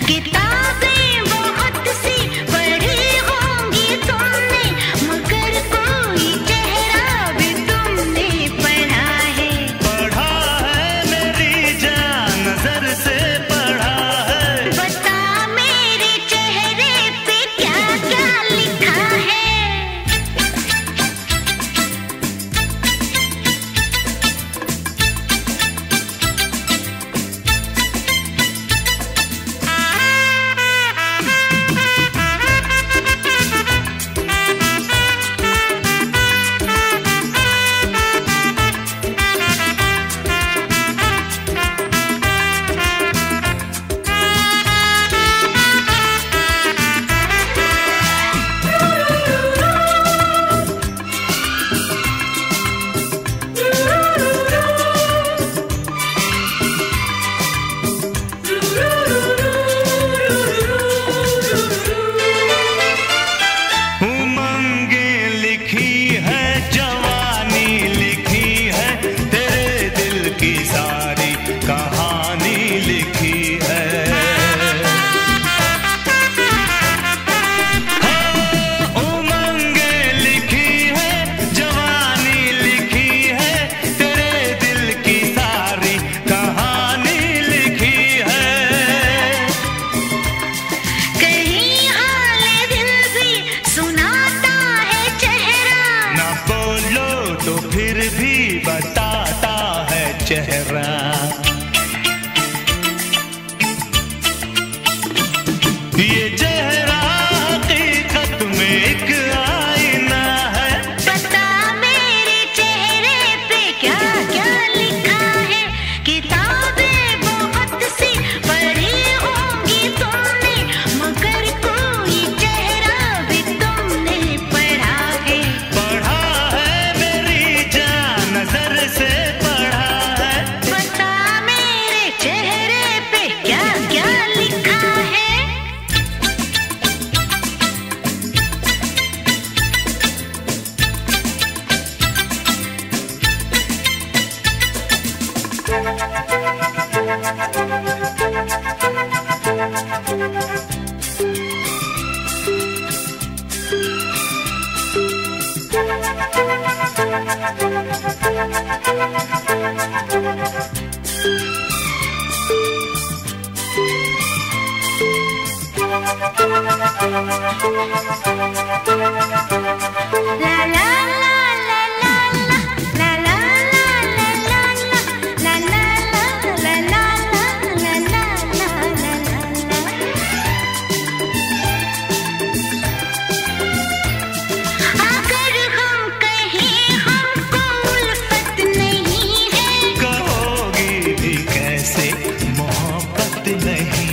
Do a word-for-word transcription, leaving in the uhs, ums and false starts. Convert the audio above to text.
किताबें बहुत सी पढ़ी होंगी तुमने, मगर कोई चेहरा भी तुमने पढ़ा है। पढ़ा है मेरी जान, नजर से पढ़ा है। बता मेरे चेहरे पे क्या क्या लिखा है। तो फिर भी बताता है चेहरा। ये चेहरा हकीकत में एक आईना है। बता मेरे चेहरे पे क्या क्या लिखा है। किताबें बहुत सी पढ़ी होंगी तुमने, मगर कोई चेहरा भी तुमने पढ़ा है। पढ़ा है मेरी जान, नजर से पढ़ा है। बता मेरे चेहरे पे क्या क्या लिखा है। La la la la la la la la la la la la la la la la la la। अगर हम कहें हमको उल्फत नहीं है, कहोगी भी कैसे मोहब्बत नहीं